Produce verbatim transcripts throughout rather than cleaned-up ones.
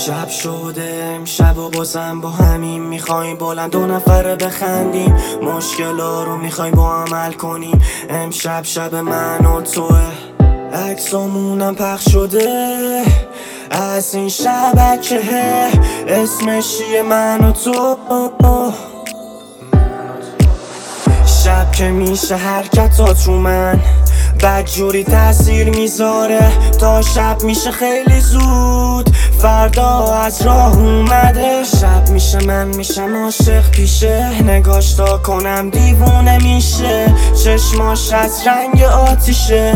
شب شده امشب و بازم با همین میخوایم بلند دو نفره بخندیم، مشکلا رو میخوایم با عمل کنیم. امشب شب من و توه، عکسامونم پخش شده از این شبکه، اسمش چیه من و تو. شب که میشه حرکتات رو من بدجوری تاثیر میذاره، تا شب میشه خیلی زود فردا از راه اومده. شب میشه من میشم عاشق پیشه، نگاش تا کنم دیوونه میشه، چشماش از رنگ آتیشه.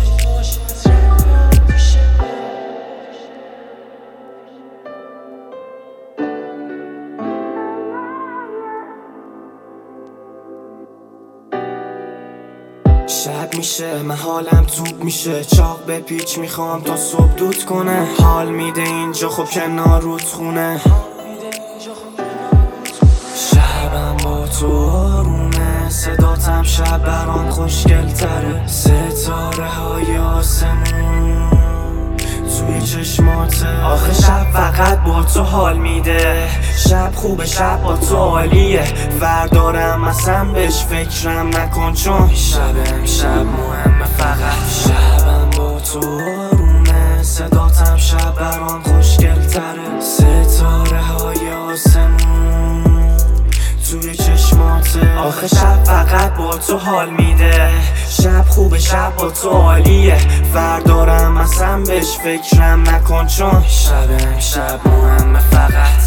شب میشه من حالم توپ میشه، چاق به پیچ میخوام تا صبح دود کنه. حال میده اینجا خب کنار رودخونه، شبم با تو آرومه، صداتم شب برام خوشگل تره. ستاره های آسمون توی چشماته، آخه شب فقط با تو حال میده. شب خوبه شب با تو عالیه، وردارم اصلا بهش فکرم نکن، چون شب امشب مهمه فقط. شبم با تو آرومه، صداتم شب برام خوشگل تره. ستاره های آسمون توی چشماته، آخه شب فقط با تو حال میده. شب خوبه شب با تو عالیه، وردارم اصلا بهش فکرم نکن، چون شب امشب مهمه فقط.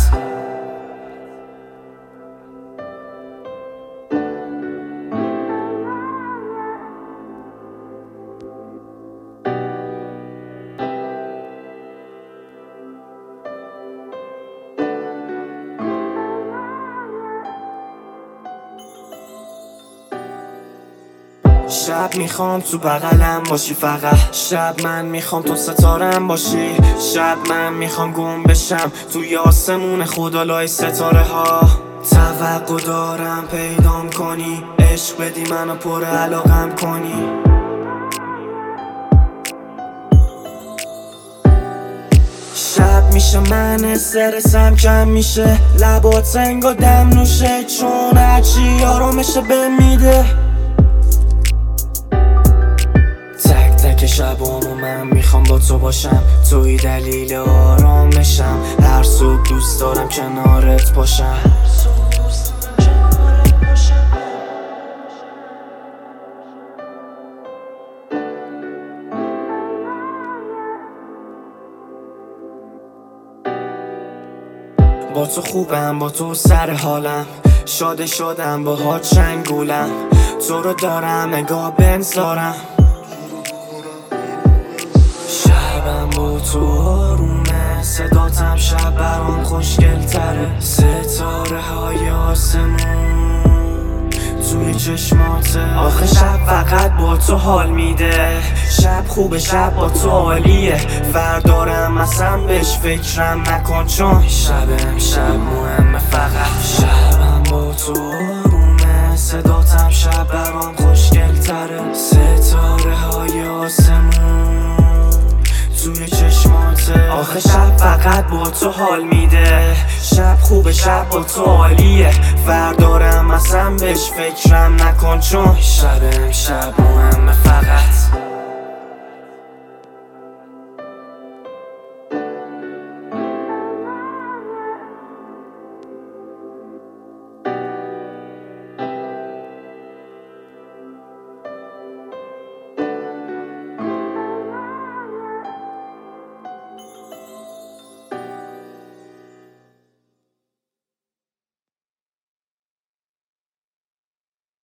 شب میخوام تو بغلم باشی فقط، شب من میخوام تو ستارم باشی، شب من میخوام گم بشم توی آسمون خدا لای ستاره ها. توقع دارم پیدام کنی، عشق بدی منو پر علاقم کنی. شب میشه من استرسم کم میشه، لبات انگا دم نوشه، چون هرچی آرامشه بهم میده. که شبامو من میخوام با تو باشم، توی دلیل آرامشم، هر صبح دوست دارم کنارت باشم. با تو خوبم با تو سر حالم، شاده شدم با ها چنگولم، تو رو دارم نگاه بنزارم. شبم با تو آرومه، صداتم شب برام خوشگل تره. ستاره های آسمون توی چشماته، آخه شب فقط با تو حال میده. شب خوبه شب با تو عالیه، وردارم اصلا بهش فکرم نکن، چون شب امشب مهمه فقط. شبم با تو آرومه، صداتم شب برام خوشگل تره. ستاره های آسمون توی چشماته، آخه شب فقط با تو حال میده. شب خوبه شب با تو عالیه، وردارم اصلا بهش فکرم نکن، چون شب امشب مهمه فقط.